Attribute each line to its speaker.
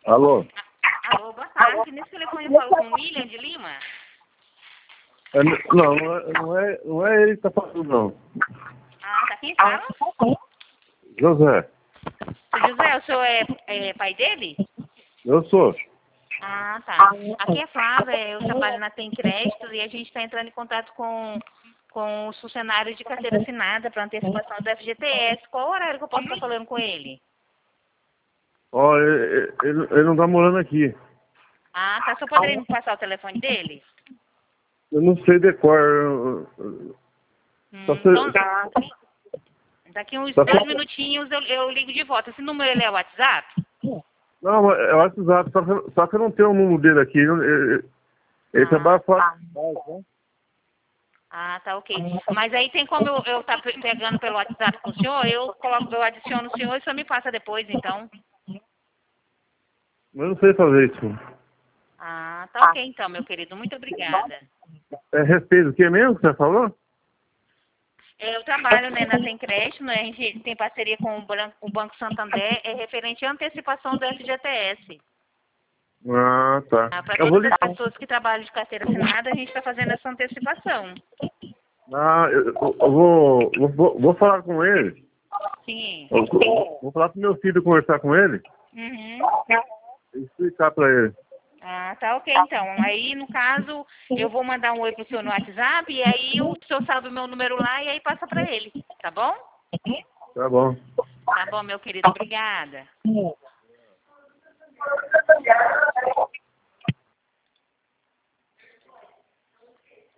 Speaker 1: Alô?
Speaker 2: Alô, boa tarde. Nesse telefone eu falo com o William de Lima?
Speaker 1: Não é ele que tá falando, não.
Speaker 2: Ah, tá. Quem fala?
Speaker 1: José,
Speaker 2: Seu José, o senhor é pai dele?
Speaker 1: eu sou.
Speaker 2: Ah, tá. Aqui é Flávia, eu trabalho na Tem Crédito e a gente está entrando em contato com os funcionários de carteira assinada para antecipação do FGTS. Qual o horário que eu posso estar falando com ele?
Speaker 1: Ó, ele não tá morando aqui.
Speaker 2: Ah, tá. Só poderia me passar o telefone dele?
Speaker 1: Eu não sei decor.
Speaker 2: Então, daqui uns 2 minutinhos eu ligo de volta. Esse número ele é o WhatsApp?
Speaker 1: Não, é o WhatsApp, só que eu não tenho o número dele aqui. Ele trabalha fora.
Speaker 2: Ah, tá, ok. Mas aí tem como eu tá pegando pelo WhatsApp com o senhor? Eu adiciono o senhor e o senhor me passa depois, então.
Speaker 1: Mas eu não sei fazer isso.
Speaker 2: Ah, tá ok então, meu querido. Muito obrigada.
Speaker 1: É respeito o que mesmo que você falou?
Speaker 2: Eu trabalho, né, na Tem Crédito, né? A gente tem parceria com o Banco Santander, é referente à antecipação do FGTS.
Speaker 1: Ah, tá.
Speaker 2: Ah, para
Speaker 1: Eu vou
Speaker 2: todas as
Speaker 1: ligar.
Speaker 2: pessoas que trabalham de carteira assinada, a gente está fazendo essa antecipação.
Speaker 1: Ah, eu vou falar com ele.
Speaker 2: Sim.
Speaker 1: Vou falar pro meu filho conversar com ele
Speaker 2: Uhum.
Speaker 1: e explicar pra ele.
Speaker 2: Ah, tá ok então. Aí, no caso, eu vou mandar um oi pro senhor no WhatsApp e aí o senhor sabe o meu número lá e aí passa para ele, tá bom?
Speaker 1: Tá bom.
Speaker 2: Tá bom, meu querido. Obrigada.